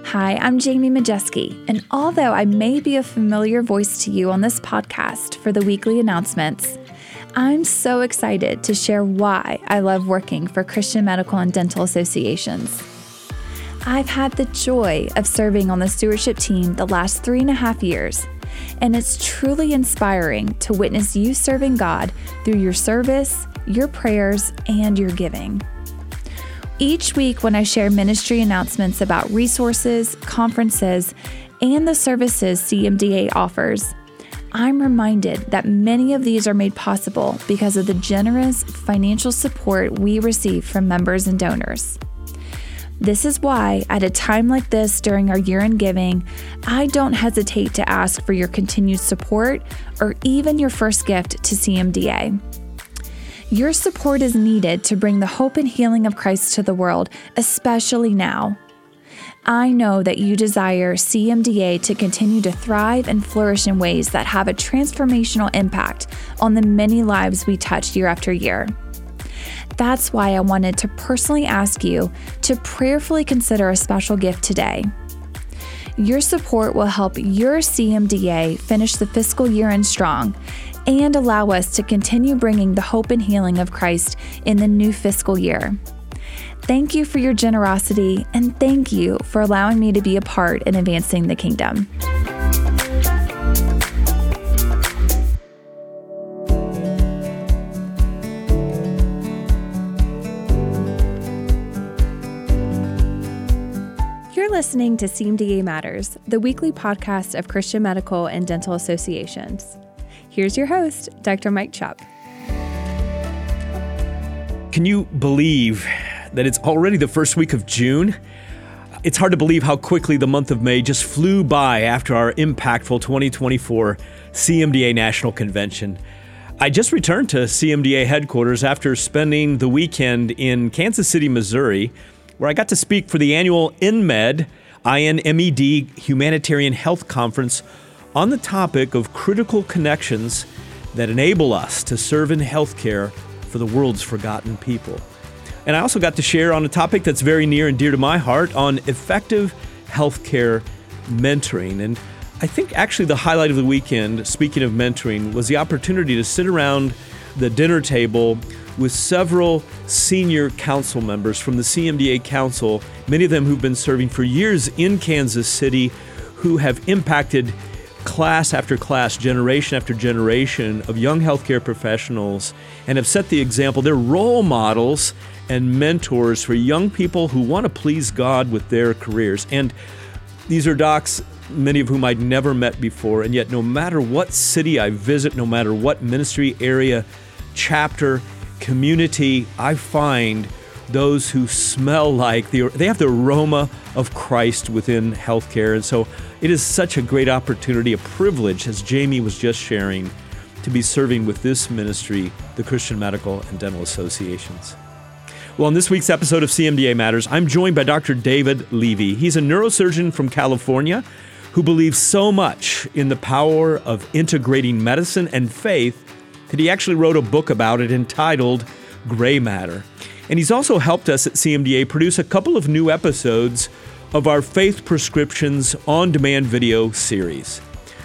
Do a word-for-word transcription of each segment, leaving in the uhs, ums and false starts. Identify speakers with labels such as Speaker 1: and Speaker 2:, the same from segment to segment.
Speaker 1: Hi, I'm Jamie Majeski, and although I may be a familiar voice to you on this podcast for the weekly announcements, I'm so excited to share why I love working for Christian Medical and Dental Associations. I've had the joy of serving on the stewardship team the last three and a half years, and it's truly inspiring to witness you serving God through your service, your prayers, and your giving. Each week when I share ministry announcements about resources, conferences, and the services C M D A offers, I'm reminded that many of these are made possible because of the generous financial support we receive from members and donors. This is why, at a time like this during our year-end giving, I don't hesitate to ask for your continued support or even your first gift to C M D A. Your support is needed to bring the hope and healing of Christ to the world, especially now. I know that you desire C M D A to continue to thrive and flourish in ways that have a transformational impact on the many lives we touch year after year. That's why I wanted to personally ask you to prayerfully consider a special gift today. Your support will help your C M D A finish the fiscal year end strong and allow us to continue bringing the hope and healing of Christ in the new fiscal year. Thank you for your generosity, and thank you for allowing me to be a part in advancing the kingdom. You're listening to C M D A Matters, the weekly podcast of Christian Medical and Dental Associations. Here's your host, Doctor Mike Chupp.
Speaker 2: Can you believe that it's already the first week of June? It's hard to believe how quickly the month of May just flew by after our impactful twenty twenty-four C M D A National Convention. I just returned to C M D A headquarters after spending the weekend in Kansas City, Missouri, where I got to speak for the annual InMed, I N M E D Humanitarian Health Conference on the topic of critical connections that enable us to serve in healthcare for the world's forgotten people. And I also got to share on a topic that's very near and dear to my heart on effective healthcare mentoring. And I think actually the highlight of the weekend, speaking of mentoring, was the opportunity to sit around the dinner table with several senior council members from the C M D A Council, many of them who've been serving for years in Kansas City, who have impacted class after class, generation after generation of young healthcare professionals, and have set the example. They're role models and mentors for young people who want to please God with their careers. And these are docs, many of whom I'd never met before, and yet no matter what city I visit, no matter what ministry area, chapter, community, I find those who smell like, the, they have the aroma of Christ within healthcare. And so it is such a great opportunity, a privilege, as Jamie was just sharing, to be serving with this ministry, the Christian Medical and Dental Associations. Well, in this week's episode of C M D A Matters, I'm joined by Doctor David Levy. He's a neurosurgeon from California who believes so much in the power of integrating medicine and faith that he actually wrote a book about it entitled Gray Matter. And he's also helped us at C M D A produce a couple of new episodes of our Faith Prescriptions on-demand video series.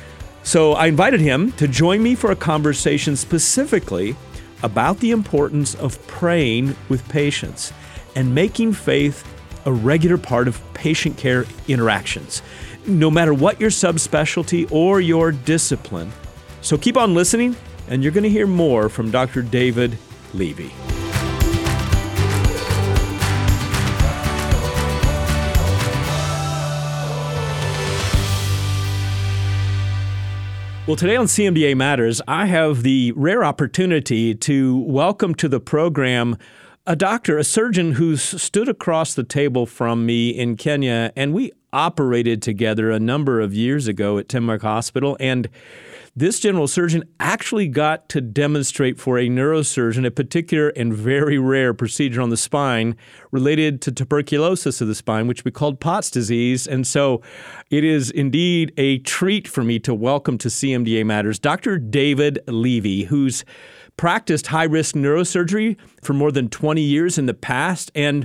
Speaker 2: So I invited him to join me for a conversation specifically about the importance of praying with patients and making faith a regular part of patient care interactions, no matter what your subspecialty or your discipline. So keep on listening, and you're going to hear more from Doctor David Levy. Well, today on C M D A Matters, I have the rare opportunity to welcome to the program a doctor, a surgeon who's stood across the table from me in Kenya, and we operated together a number of years ago at Tenmark Hospital, and this general surgeon actually got to demonstrate for a neurosurgeon a particular and very rare procedure on the spine related to tuberculosis of the spine, which we called Pott's disease. And so it is indeed a treat for me to welcome to C M D A Matters Doctor David Levy, who's practiced high-risk neurosurgery for more than twenty years in the past. And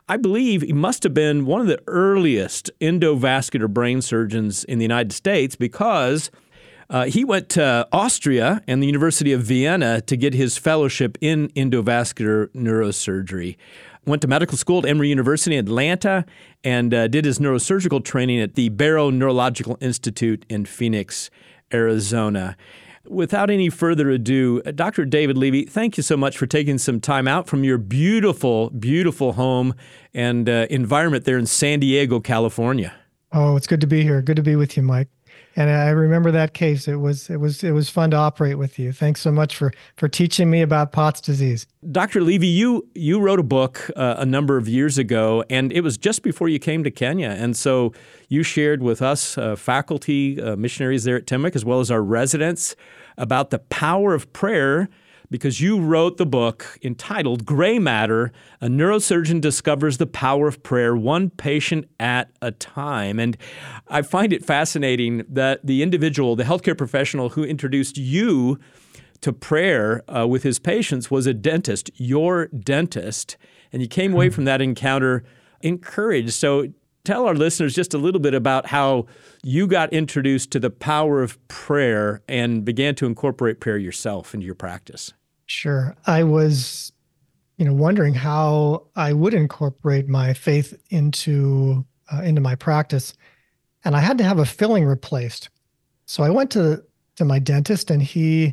Speaker 2: I believe he must have been one of the earliest endovascular brain surgeons in the United States because uh, he went to Austria and the University of Vienna to get his fellowship in endovascular neurosurgery. Went to medical school at Emory University in Atlanta and uh, did his neurosurgical training at the Barrow Neurological Institute in Phoenix, Arizona. Without any further ado, Doctor David Levy, thank you so much for taking some time out from your beautiful, beautiful home and uh, environment there in San Diego, California.
Speaker 3: Oh, it's good to be here. Good to be with you, Mike. And I remember that case. It was it was it was fun to operate with you. Thanks so much for for teaching me about Pott's disease.
Speaker 2: Doctor Levy, you you wrote a book uh, a number of years ago, and it was just before you came to Kenya. And so you shared with us, uh, faculty, uh, missionaries there at Timuc, as well as our residents, about the power of prayer, because you wrote the book entitled Gray Matter, A Neurosurgeon Discovers the Power of Prayer, One Patient at a Time. And I find it fascinating that the individual, the healthcare professional who introduced you to prayer uh, with his patients was a dentist, your dentist, and you came away from that encounter encouraged. So tell our listeners just a little bit about how you got introduced to the power of prayer and began to incorporate prayer yourself into your practice.
Speaker 3: Sure. I was, you know, wondering how I would incorporate my faith into uh, into my practice, and I had to have a filling replaced. So I went to to my dentist, and he,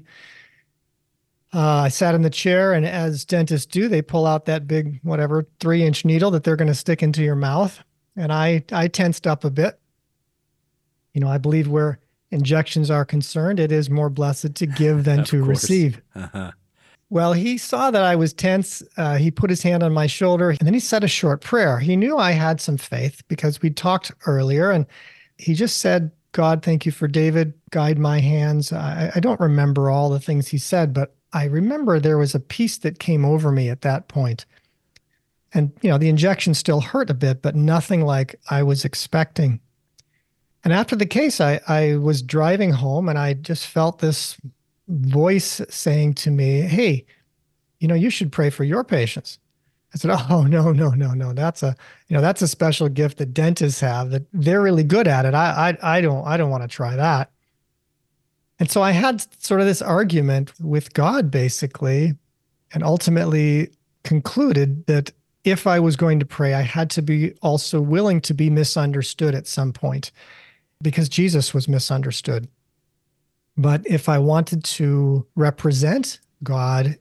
Speaker 3: uh, I sat in the chair, and as dentists do, they pull out that big, whatever, three-inch needle that they're going to stick into your mouth. And I, I tensed up a bit. You know, I believe where injections are concerned, it is more blessed to give than to
Speaker 2: course.
Speaker 3: receive.
Speaker 2: Uh-huh.
Speaker 3: Well, he saw that I was tense. Uh, he put his hand on my shoulder, and then he said a short prayer. He knew I had some faith because we talked earlier, and he just said, God, thank you for David. Guide my hands. I, I don't remember all the things he said, but I remember there was a peace that came over me at that point. And, you know, the injection still hurt a bit, but nothing like I was expecting. And after the case, I, I was driving home, and I just felt this voice saying to me, hey, you know, you should pray for your patients. I said, oh, no, no, no, no. That's a, you know, that's a special gift that dentists have, that they're really good at it. I, I, I don't, I don't want to try that. And so I had sort of this argument with God, basically, and ultimately concluded that if I was going to pray, I had to be also willing to be misunderstood at some point, because Jesus was misunderstood. But if I wanted to represent God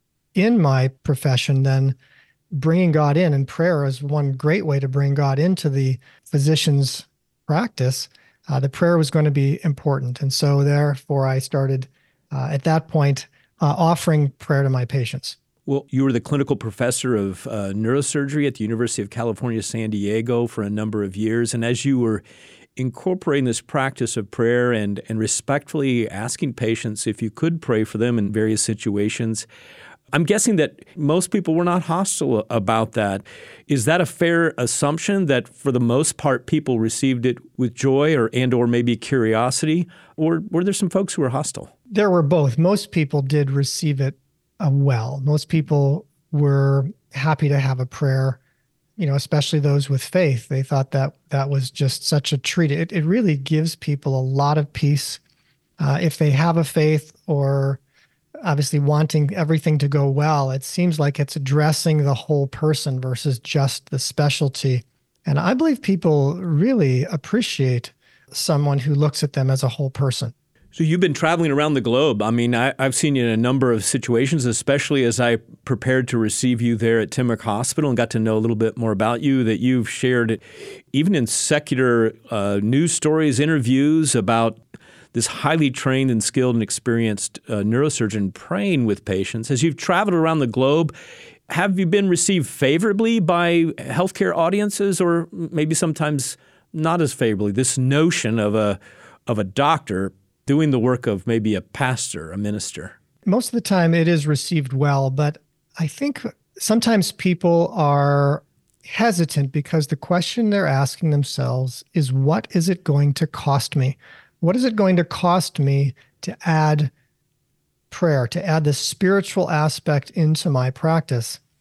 Speaker 3: in my profession, then bringing God in, and prayer is one great way to bring God into the physician's practice, uh, the prayer was going to be important. And so therefore I started uh, at that point uh, offering prayer to my patients.
Speaker 2: Well, you were the clinical professor of uh, neurosurgery at the University of California, San Diego for a number of years. And as you were incorporating this practice of prayer and, and respectfully asking patients if you could pray for them in various situations, I'm guessing that most people were not hostile about that. Is that a fair assumption that for the most part people received it with joy or and or maybe curiosity? Or were there some folks who were hostile?
Speaker 3: There were both. Most people did receive it uh, well. Most people were happy to have a prayer, you know, especially those with faith. They thought that that was just such a treat. It, it really gives people a lot of peace uh, if they have a faith, or obviously wanting everything to go well. It seems like it's addressing the whole person versus just the specialty. And I believe people really appreciate someone who looks at them as a whole person.
Speaker 2: So you've been traveling around the globe. I mean, I, I've seen you in a number of situations, especially as I prepared to receive you there at Timuc Hospital and got to know a little bit more about you, that you've shared even in secular uh, news stories, interviews about this highly trained and skilled and experienced uh, neurosurgeon praying with patients. As you've traveled around the globe, have you been received favorably by healthcare audiences, or maybe sometimes not as favorably? This notion of a of a doctor doing the work of maybe a pastor, a minister.
Speaker 3: Most of the time it is received well, but I think sometimes people are hesitant because the question they're asking themselves is, what is it going to cost me? What is it going to cost me to add prayer, to add the spiritual aspect into my practice?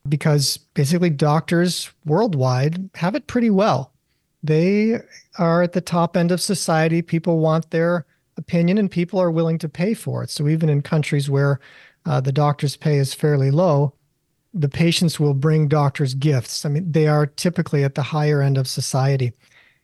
Speaker 3: because basically doctors worldwide have it pretty well. They are at the top end of society. People want their opinion and people are willing to pay for it. So even in countries where uh, the doctor's pay is fairly low, the patients will bring doctors gifts. I mean, they are typically at the higher end of society.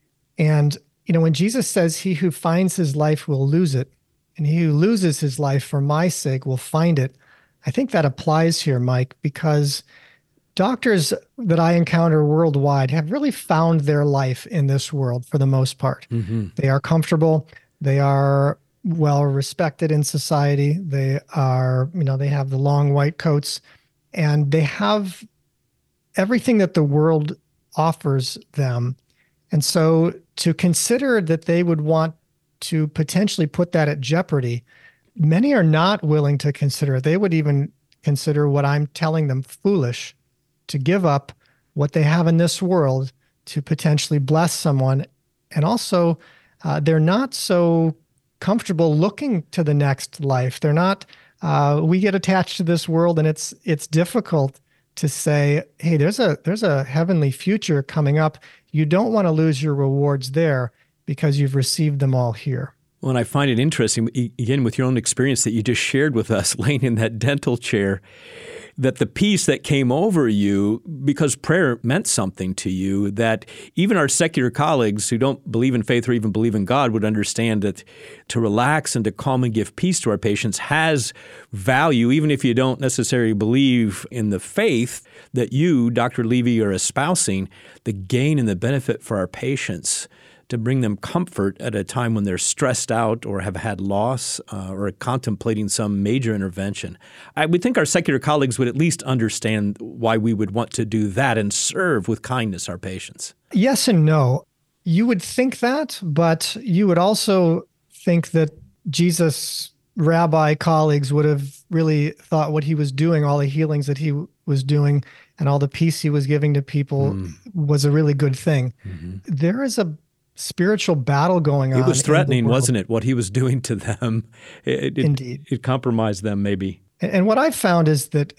Speaker 3: And, you know, when Jesus says, he who finds his life will lose it, and he who loses his life for my sake will find it, I think that applies here, Mike, because doctors that I encounter worldwide have really found their life in this world for the most part. Mm-hmm. They are comfortable. They are well respected in society. They are, you know, they have the long white coats and they have everything that the world offers them. And so to consider that they would want to potentially put that at jeopardy, many are not willing to consider it. They would even consider what I'm telling them foolish, to give up what they have in this world to potentially bless someone. And also, uh, they're not so comfortable looking to the next life. They're not, uh, we get attached to this world and it's it's difficult to say, hey, there's a there's a heavenly future coming up. You don't want to lose your rewards there because you've received them all here.
Speaker 2: Well, and I find it interesting, again, with your own experience that you just shared with us, laying in that dental chair, that the peace that came over you because prayer meant something to you, that even our secular colleagues who don't believe in faith or even believe in God would understand that to relax and to calm and give peace to our patients has value, even if you don't necessarily believe in the faith that you, Doctor Levy, are espousing, the gain and the benefit for our patients, to bring them comfort at a time when they're stressed out or have had loss uh, or are contemplating some major intervention. I would think our secular colleagues would at least understand why we would want to do that and serve with kindness our patients.
Speaker 3: Yes and no. You would think that, but you would also think that Jesus' rabbi colleagues would have really thought what he was doing, all the healings that he was doing and all the peace he was giving to people mm. was a really good thing. Mm-hmm. There is a spiritual battle going on.
Speaker 2: It was threatening, wasn't it? What he was doing to them. It, it,
Speaker 3: Indeed.
Speaker 2: It compromised them maybe.
Speaker 3: And, and what I've found is that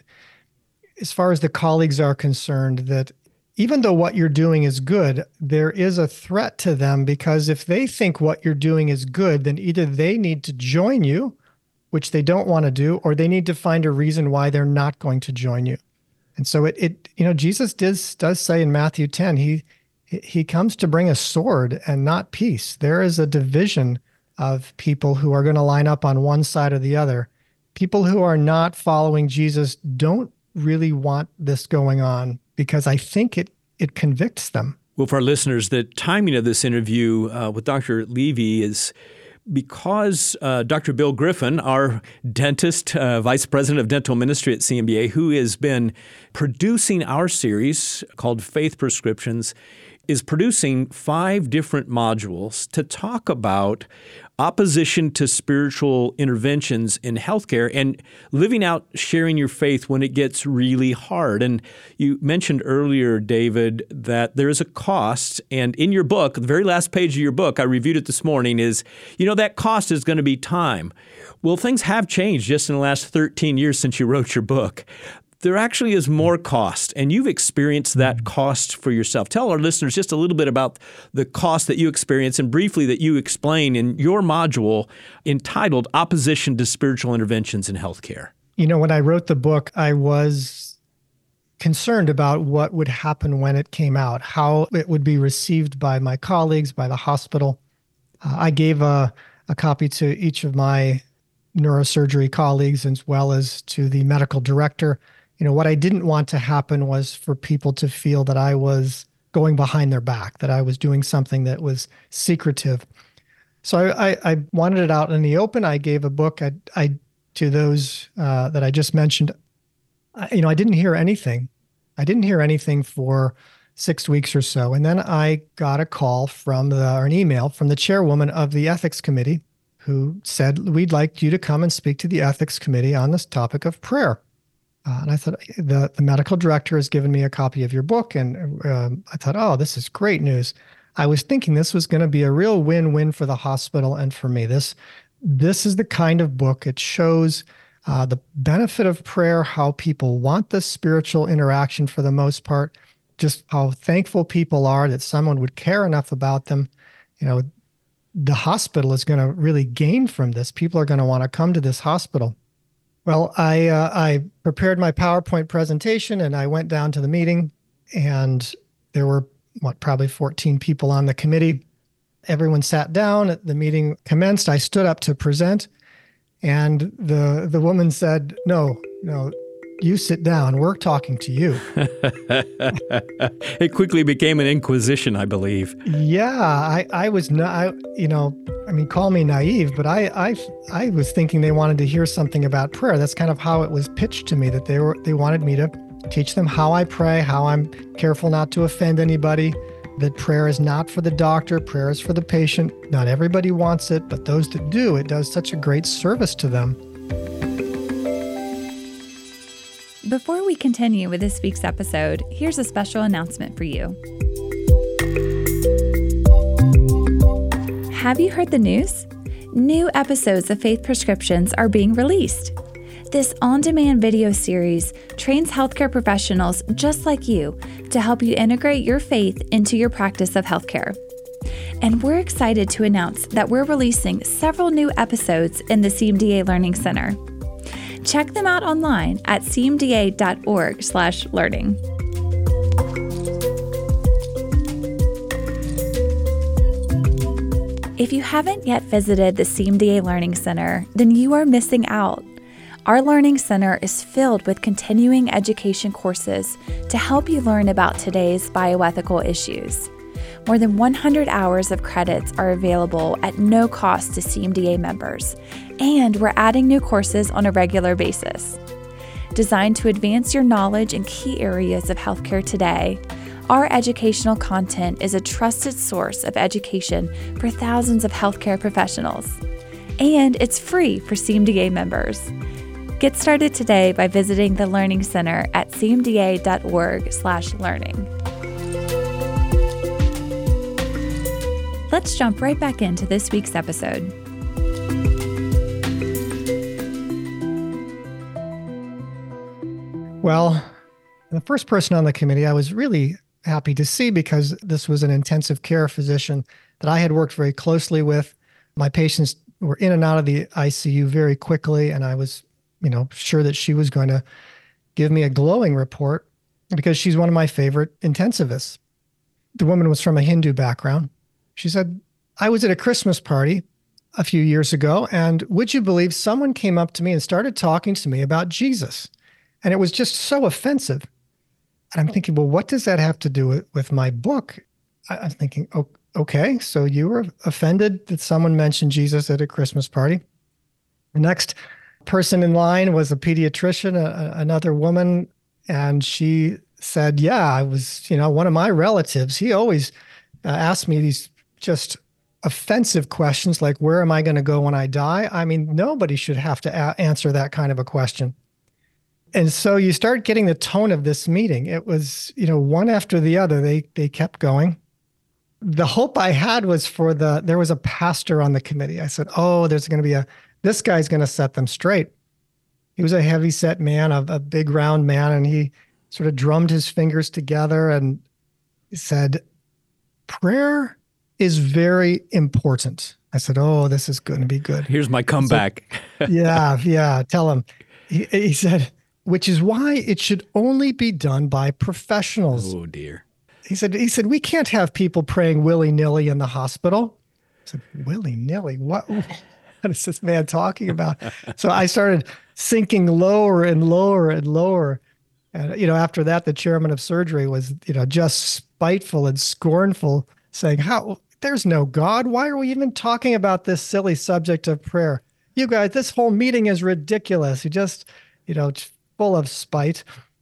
Speaker 3: as far as the colleagues are concerned, that even though what you're doing is good, there is a threat to them because if they think what you're doing is good, then either they need to join you, which they don't want to do, or they need to find a reason why they're not going to join you. And so it, it you know, Jesus does, does say in Matthew ten, he He comes to bring a sword and not peace. There is a division of people who are going to line up on one side or the other. People who are not following Jesus don't really want this going on because I think it it convicts them.
Speaker 2: Well, for our listeners, the timing of this interview uh, with Doctor Levy is because uh, Doctor Bill Griffin, our dentist, uh, vice president of dental ministry at C M D A, who has been producing our series called Faith Prescriptions, is producing five different modules to talk about opposition to spiritual interventions in healthcare and living out sharing your faith when it gets really hard. And you mentioned earlier, David, that there is a cost. And in your book, the very last page of your book, I reviewed it this morning, is, you know, that cost is going to be time. Well, things have changed just in the last thirteen years since you wrote your book. There actually is more cost, and you've experienced that cost for yourself. Tell our listeners just a little bit about the cost that you experience and briefly that you explain in your module entitled Opposition to Spiritual Interventions in Healthcare.
Speaker 3: You know, when I wrote the book, I was concerned about what would happen when it came out, how it would be received by my colleagues, by the hospital. Uh, I gave a, a copy to each of my neurosurgery colleagues as well as to the medical director. You know, what I didn't want to happen was for people to feel that I was going behind their back, that I was doing something that was secretive. So I, I, I wanted it out in the open. I gave a book I, I, to those uh, that I just mentioned. I, you know, I didn't hear anything. I didn't hear anything for six weeks or so. And then I got a call from the, or an email from the chairwoman of the ethics committee who said, we'd like you to come and speak to the ethics committee on this topic of prayer. Uh, and I thought, the, the medical director has given me a copy of your book. And um, I thought, oh, this is great news. I was thinking this was going to be a real win-win for the hospital and for me. This, this is the kind of book, it shows uh, the benefit of prayer, how people want this spiritual interaction for the most part, just how thankful people are that someone would care enough about them. You know, the hospital is going to really gain from this. People are going to want to come to this hospital. Well, I uh, I prepared my PowerPoint presentation and I went down to the meeting, and there were, what, probably fourteen people on the committee. Everyone sat down. The meeting commenced. I stood up to present, and the the woman said, "No, no, you sit down. We're talking to you."
Speaker 2: It quickly became an inquisition, I believe.
Speaker 3: Yeah, I, I was not, I, you know, I mean, call me naive, but I, I, I was thinking they wanted to hear something about prayer. That's kind of how it was pitched to me, that they were, they wanted me to teach them how I pray, how I'm careful not to offend anybody, that prayer is not for the doctor, prayer is for the patient. Not everybody wants it, but those that do, it does such a great service to them.
Speaker 1: Before we continue with this week's episode, here's a special announcement for you. Have you heard the news? New episodes of Faith Prescriptions are being released. This on-demand video series trains healthcare professionals just like you to help you integrate your faith into your practice of healthcare. And we're excited to announce that we're releasing several new episodes in the C M D A Learning Center. Check them out online at c m d a dot org slash learning. If you haven't yet visited the C M D A Learning Center, then you are missing out. Our Learning Center is filled with continuing education courses to help you learn about today's bioethical issues. More than one hundred hours of credits are available at no cost to C M D A members, and we're adding new courses on a regular basis. Designed to advance your knowledge in key areas of healthcare today, our educational content is a trusted source of education for thousands of healthcare professionals. And it's free for C M D A members. Get started today by visiting the Learning Center at c m d a dot org slash learning. Let's jump right back into this week's episode.
Speaker 3: Well, the first person on the committee I was really happy to see, because this was an intensive care physician that I had worked very closely with. My patients were in and out of the I C U very quickly, and I was, you know, sure that she was going to give me a glowing report because she's one of my favorite intensivists. The woman was from a Hindu background. She said, "I was at a Christmas party a few years ago, and would you believe someone came up to me and started talking to me about Jesus? And it was just so offensive." And I'm thinking, well, what does that have to do with, with my book? I, I'm thinking, oh, okay, so you were offended that someone mentioned Jesus at a Christmas party. The next person in line was a pediatrician, a, another woman, and she said, yeah, I was, you know, one of my relatives, he always uh, asked me these just offensive questions like, where am I going to go when I die? I mean, nobody should have to a- answer that kind of a question. And so you start getting the tone of this meeting. It was, you know, one after the other, they they kept going. The hope I had was for the, there was a pastor on the committee. I said, oh, there's going to be a, this guy's going to set them straight. He was a heavy set man, a, a big round man, and he sort of drummed his fingers together and he said, prayer is very important. I said, oh, this is going to be good.
Speaker 2: Here's my comeback.
Speaker 3: So, yeah, yeah, tell him. He, he said, which is why it should only be done by professionals.
Speaker 2: Oh, dear.
Speaker 3: He said, he said, we can't have people praying willy-nilly in the hospital. I said, willy-nilly? What, what is this man talking about? So I started sinking lower and lower and lower. And, you know, after that, the chairman of surgery was, you know, just spiteful and scornful, saying, how, there's no God. Why are we even talking about this silly subject of prayer? You guys, this whole meeting is ridiculous. You just, you know, full of spite.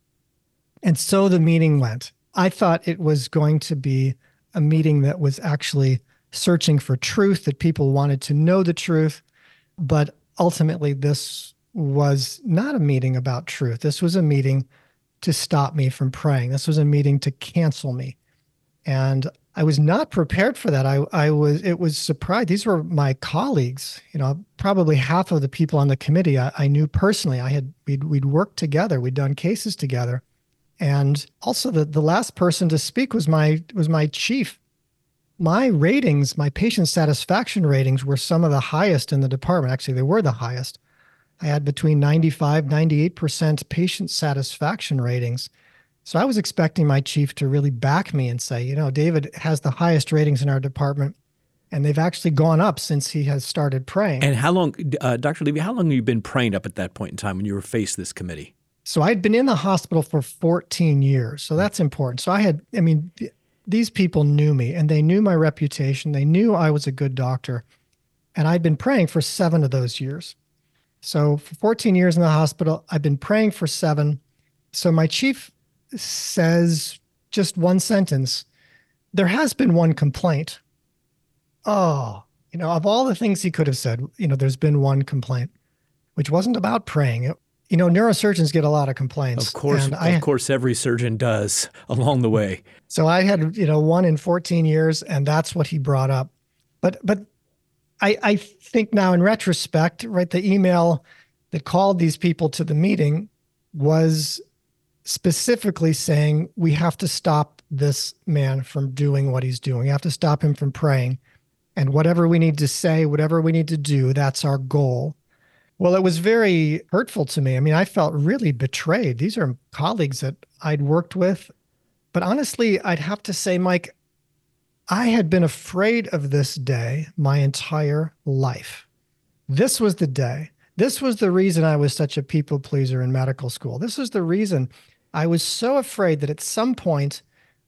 Speaker 3: And so the meeting went. I thought it was going to be a meeting that was actually searching for truth, that people wanted to know the truth. But ultimately, this was not a meeting about truth. This was a meeting to stop me from praying. This was a meeting to cancel me. And I was not prepared for that. I, I was, it was surprised. These were my colleagues, you know, probably half of the people on the committee I, I knew personally. I had, we'd, we'd worked together. We'd done cases together. And also the, the last person to speak was my, was my chief. My ratings, my patient satisfaction ratings were some of the highest in the department. Actually, they were the highest. I had between ninety-five, ninety-eight percent patient satisfaction ratings. So I was expecting my chief to really back me and say, you know, David has the highest ratings in our department, and they've actually gone up since he has started praying.
Speaker 2: And how long, uh, Doctor Levy, how long have you been praying up at that point in time when you were faced this committee?
Speaker 3: So I'd been in the hospital for fourteen years. So that's important. So I had, I mean, th- these people knew me, and they knew my reputation. They knew I was a good doctor. And I'd been praying for seven of those years. So for fourteen years in the hospital, I've been praying for seven. So my chief says just one sentence, there has been one complaint. Oh, you know, of all the things he could have said, you know, there's been one complaint, which wasn't about praying. It, you know, neurosurgeons get a lot of complaints.
Speaker 2: Of course,
Speaker 3: and
Speaker 2: of
Speaker 3: I,
Speaker 2: course, every surgeon does along the way.
Speaker 3: So I had, you know, one in fourteen years, and that's what he brought up. But, but I, I think now in retrospect, right, the email that called these people to the meeting was specifically saying, we have to stop this man from doing what he's doing. We have to stop him from praying. And whatever we need to say, whatever we need to do, that's our goal. Well, it was very hurtful to me. I mean, I felt really betrayed. These are colleagues that I'd worked with. But honestly, I'd have to say, Mike, I had been afraid of this day my entire life. This was the day. This was the reason I was such a people pleaser in medical school. This was the reason I was so afraid that at some point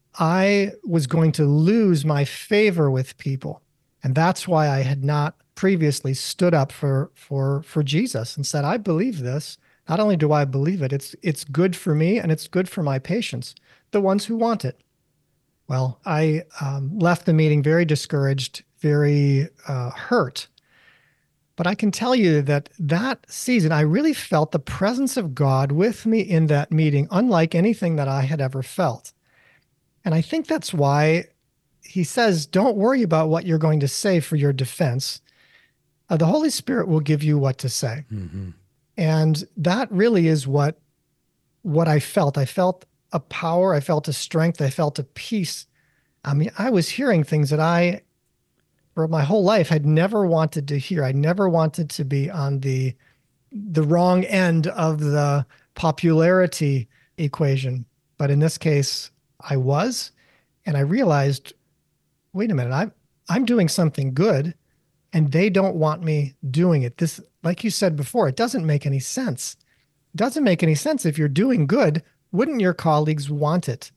Speaker 3: I was going to lose my favor with people. And that's why I had not previously stood up for, for, for Jesus and said, I believe this. Not only do I believe it, it's, it's good for me and it's good for my patients, the ones who want it. Well, I um, left the meeting very discouraged, very uh, hurt. But I can tell you that that season, I really felt the presence of God with me in that meeting, unlike anything that I had ever felt. And I think that's why he says, don't worry about what you're going to say for your defense. Uh, the Holy Spirit will give you what to say. Mm-hmm. And that really is what, what I felt. I felt a power. I felt a strength. I felt a peace. I mean, I was hearing things that I, for my whole life, had never wanted to hear. I never wanted to be on the, the wrong end of the popularity equation. But in this case, I was, and I realized, wait a minute, I'm, I'm doing something good, and they don't want me doing it. This, like you said before, it doesn't make any sense. It doesn't make any sense. If you're doing good, wouldn't your colleagues want it?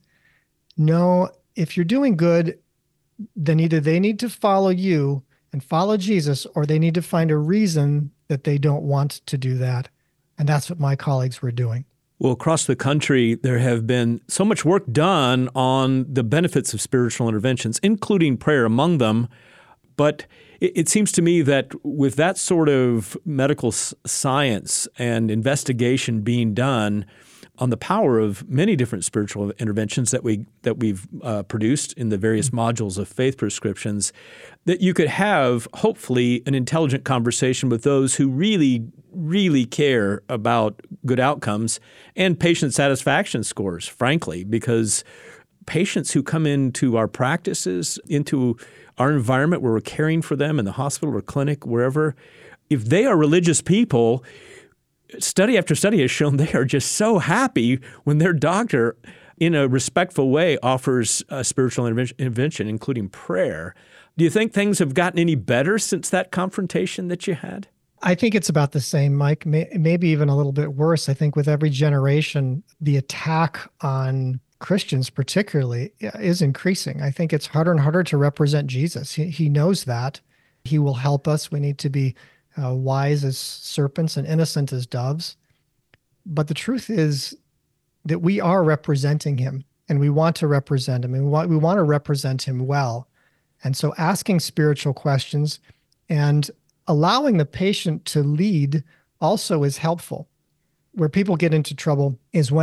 Speaker 3: No, if you're doing good, then either they need to follow you and follow Jesus, or they need to find a reason that they don't want to do that. And that's what my colleagues were doing.
Speaker 2: Well, across the country, there have been so much work done on the benefits of spiritual interventions, including prayer among them. But it, it seems to me that with that sort of medical s- science and investigation being done on the power of many different spiritual interventions that we that we've uh, produced in the various modules of faith prescriptions, that you could have hopefully an intelligent conversation with those who really, really care about good outcomes and patient satisfaction scores, frankly, because patients who come into our practices, into our environment where we're caring for them in the hospital or clinic, wherever, if they are religious people, study after study has shown they are just so happy when their doctor, in a respectful way, offers a spiritual intervention, including prayer. Do you think things have gotten any better since that confrontation that you had?
Speaker 3: I think it's about the same, Mike, May, maybe even a little bit worse. I think with every generation, the attack on Christians particularly is increasing. I think it's harder and harder to represent Jesus. He, he knows that. He will help us. We need to be Uh, wise as serpents and innocent as doves. But the truth is that we are representing him, and we want to represent him, and we want, we want to represent him well. And so asking spiritual questions and allowing the patient to lead also is helpful. Where people get into trouble is when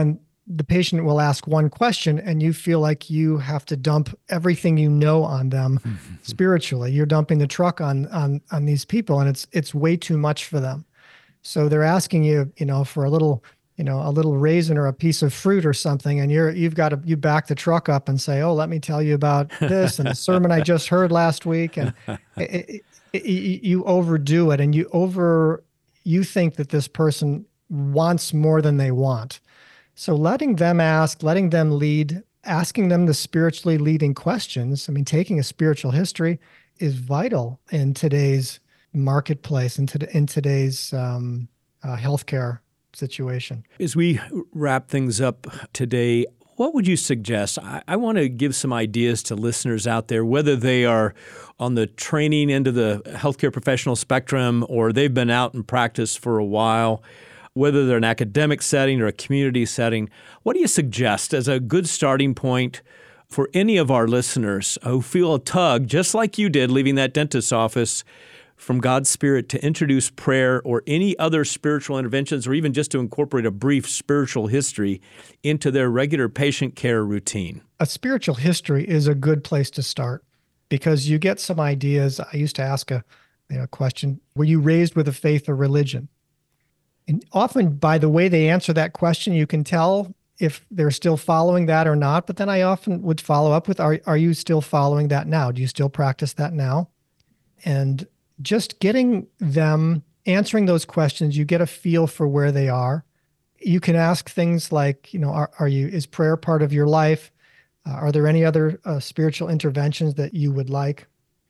Speaker 3: the patient will ask one question and you feel like you have to dump everything you know on them spiritually. You're dumping the truck on on on these people, and it's it's way too much for them. So they're asking you, you know, for a little, you know, a little raisin or a piece of fruit or something, and you're you've got to you back the truck up and say, "Oh, let me tell you about this and the sermon I just heard last week," and it, it, it, you overdo it, and you over you think that this person wants more than they want. So letting them ask, letting them lead, asking them the spiritually leading questions. I mean, taking a spiritual history is vital in today's marketplace, in, to, in today's um, uh, healthcare situation.
Speaker 2: As we wrap things up today, what would you suggest? I, I want to give some ideas to listeners out there, whether they are on the training end of the healthcare professional spectrum or they've been out in practice for a while, whether they're an academic setting or a community setting. What do you suggest as a good starting point for any of our listeners who feel a tug, just like you did leaving that dentist's office, from God's Spirit to introduce prayer or any other spiritual interventions, or even just to incorporate a brief spiritual history into their regular patient care routine?
Speaker 3: A spiritual history is a good place to start because you get some ideas. I used to ask a you know, question, were you raised with a faith or religion? And often by the way they answer that question, you can tell if they're still following that or not. But then I often would follow up with, are, are you still following that now? Do you still practice that now? And just getting them answering those questions, you get a feel for where they are. You can ask things like, you know, are, are you, is prayer part of your life? Uh, are there any other uh, spiritual interventions that you would like?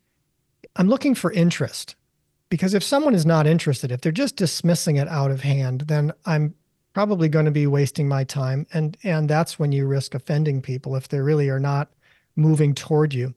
Speaker 3: I'm looking for interest. Because if someone is not interested, if they're just dismissing it out of hand, then I'm probably going to be wasting my time. And and that's when you risk offending people if they really are not moving toward you.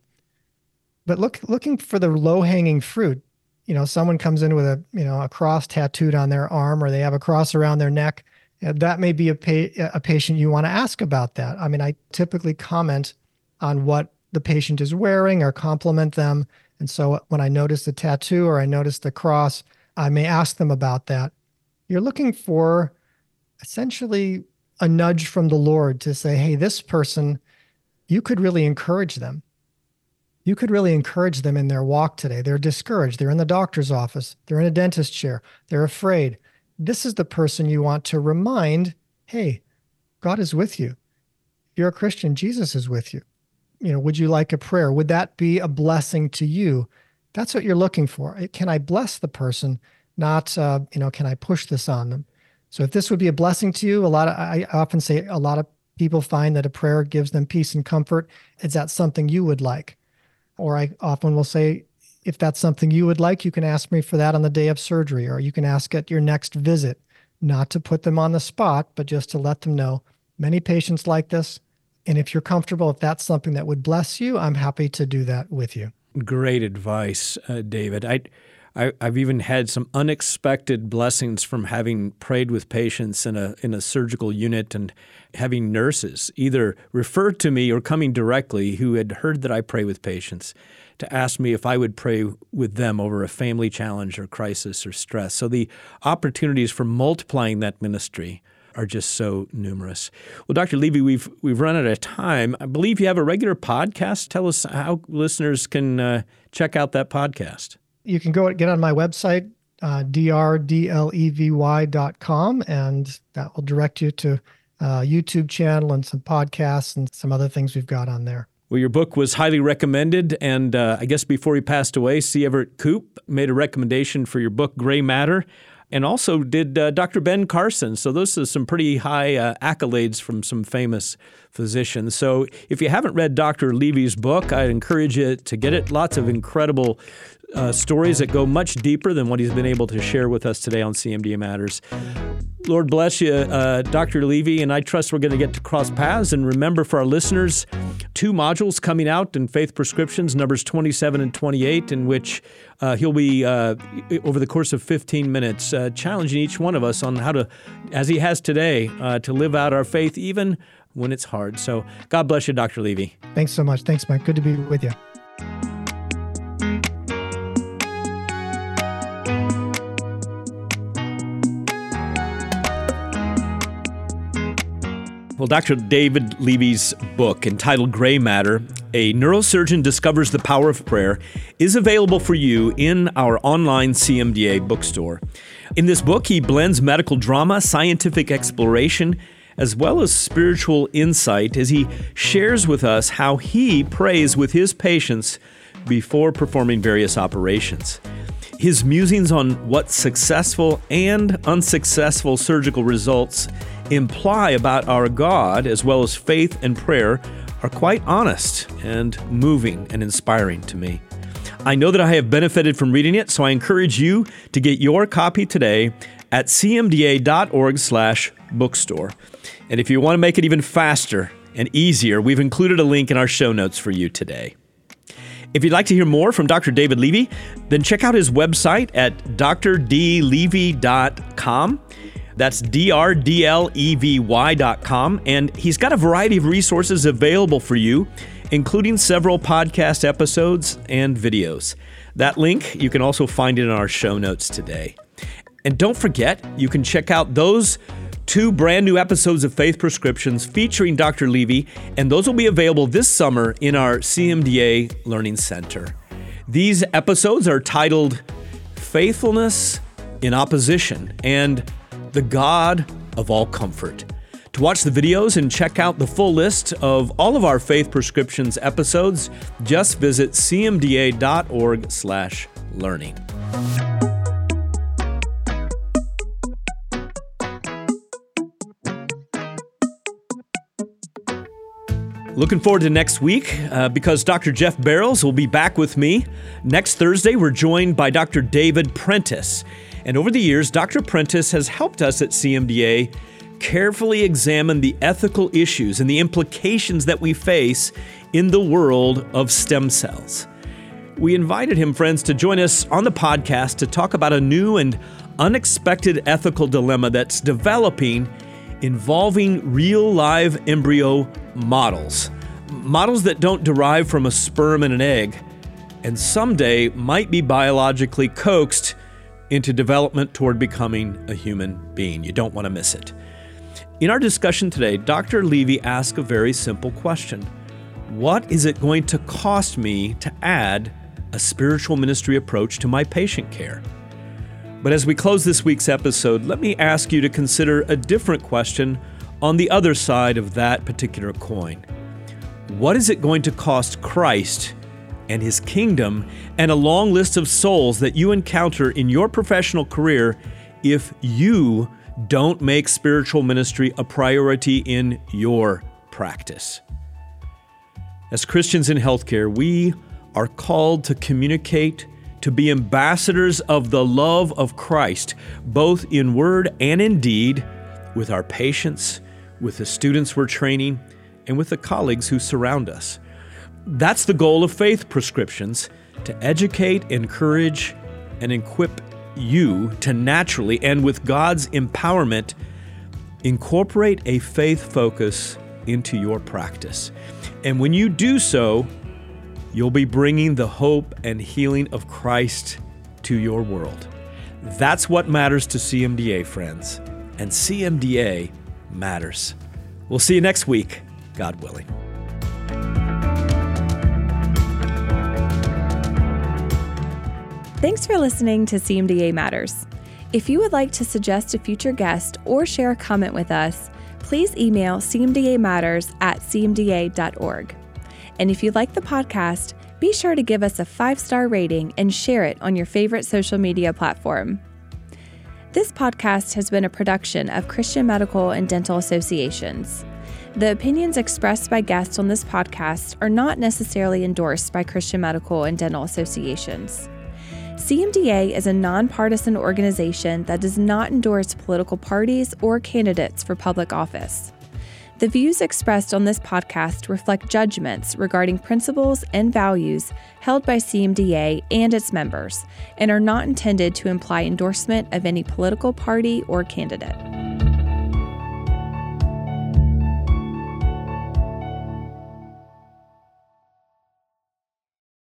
Speaker 3: But look, looking for the low-hanging fruit. You know, someone comes in with a, you know, a cross tattooed on their arm, or they have a cross around their neck. That may be a, pa- a patient you want to ask about that. I mean, I typically comment on what the patient is wearing or compliment them. And so when I notice the tattoo or I notice the cross, I may ask them about that. You're looking for essentially a nudge from the Lord to say, hey, this person, you could really encourage them. You could really encourage them in their walk today. They're discouraged. They're in the doctor's office. They're in a dentist chair. They're afraid. This is the person you want to remind, hey, God is with you. If you're a Christian, Jesus is with you. You know, would you like a prayer? Would that be a blessing to you? That's what you're looking for. Can I bless the person? Not, uh, you know, can I push this on them? So if this would be a blessing to you, a lot of, I often say a lot of people find that a prayer gives them peace and comfort. Is that something you would like? Or I often will say, if that's something you would like, you can ask me for that on the day of surgery, or you can ask at your next visit, not to put them on the spot, but just to let them know. Many patients like this. And if you're comfortable, if that's something that would bless you, I'm happy to do that with you.
Speaker 2: Great advice, uh, David. I, I, I've even had some unexpected blessings from having prayed with patients in a in a surgical unit and having nurses either refer to me or coming directly who had heard that I pray with patients to ask me if I would pray with them over a family challenge or crisis or stress. So the opportunities for multiplying that ministry are just so numerous. Well, Doctor Levy, we've we've run out of time. I believe you have a regular podcast. Tell us how listeners can uh, check out that podcast.
Speaker 3: You can go get on my website, uh, d r d l e v y dot com, and that will direct you to a YouTube channel and some podcasts and some other things we've got on there.
Speaker 2: Well, your book was highly recommended, and uh, I guess before he passed away, C. Everett Koop made a recommendation for your book, Gray Matter. And also did uh, Doctor Ben Carson. So those are some pretty high uh, accolades from some famous physicians. So if you haven't read Doctor Levy's book, I'd encourage you to get it. Lots of incredible uh, stories that go much deeper than what he's been able to share with us today on C M D A Matters. Lord bless you, uh, Doctor Levy, and I trust we're going to get to cross paths. And remember, for our listeners, two modules coming out in Faith Prescriptions, numbers twenty-seven and twenty-eight, in which uh, he'll be, uh, over the course of fifteen minutes, uh, challenging each one of us on how to, as he has today, uh, to live out our faith even when it's hard. So God bless you, Doctor Levy.
Speaker 3: Thanks so much. Thanks, Mike. Good to be with you.
Speaker 2: Well, Doctor David Levy's book entitled Gray Matter, A Neurosurgeon Discovers the Power of Prayer, is available for you in our online C M D A bookstore. In this book, he blends medical drama, scientific exploration, as well as spiritual insight as he shares with us how he prays with his patients before performing various operations. His musings on what successful and unsuccessful surgical results imply about our God, as well as faith and prayer, are quite honest and moving and inspiring to me. I know that I have benefited from reading it, so I encourage you to get your copy today at c m d a dot org slash bookstore. And if you want to make it even faster and easier, we've included a link in our show notes for you today. If you'd like to hear more from Doctor David Levy, then check out his website at d r d levy dot com. That's D R D L E V Y dot com. And he's got a variety of resources available for you, including several podcast episodes and videos. That link, you can also find it in our show notes today. And don't forget, you can check out those two brand new episodes of Faith Prescriptions featuring Doctor Levy, and those will be available this summer in our C M D A Learning Center. These episodes are titled Faithfulness in Opposition and The God of All Comfort. To watch the videos and check out the full list of all of our Faith Prescriptions episodes, just visit c m d a dot org slash learning. Looking forward to next week uh, because Doctor Jeff Barrows will be back with me. Next Thursday, we're joined by Doctor David Prentice. And over the years, Doctor Prentice has helped us at C M D A carefully examine the ethical issues and the implications that we face in the world of stem cells. We invited him, friends, to join us on the podcast to talk about a new and unexpected ethical dilemma that's developing involving real live embryo models. Models that don't derive from a sperm and an egg, and someday might be biologically coaxed into development toward becoming a human being. You don't want to miss it. In our discussion today, Doctor Levy asked a very simple question. What is it going to cost me to add a spiritual ministry approach to my patient care? But as we close this week's episode, let me ask you to consider a different question on the other side of that particular coin. What is it going to cost Christ and His kingdom and a long list of souls that you encounter in your professional career if you don't make spiritual ministry a priority in your practice? As Christians in healthcare, we are called to communicate, to be ambassadors of the love of Christ, both in word and in deed, with our patients, with the students we're training, and with the colleagues who surround us. That's the goal of Faith Prescriptions, to educate, encourage, and equip you to naturally, and with God's empowerment, incorporate a faith focus into your practice. And when you do so, you'll be bringing the hope and healing of Christ to your world. That's what matters to C M D A, friends. And C M D A matters. We'll see you next week, God willing.
Speaker 1: Thanks for listening to C M D A Matters. If you would like to suggest a future guest or share a comment with us, please email c m d a matters at c m d a dot org. And if you like the podcast, be sure to give us a five-star rating and share it on your favorite social media platform. This podcast has been a production of Christian Medical and Dental Associations. The opinions expressed by guests on this podcast are not necessarily endorsed by Christian Medical and Dental Associations. C M D A is a nonpartisan organization that does not endorse political parties or candidates for public office. The views expressed on this podcast reflect judgments regarding principles and values held by C M D A and its members, and are not intended to imply endorsement of any political party or candidate.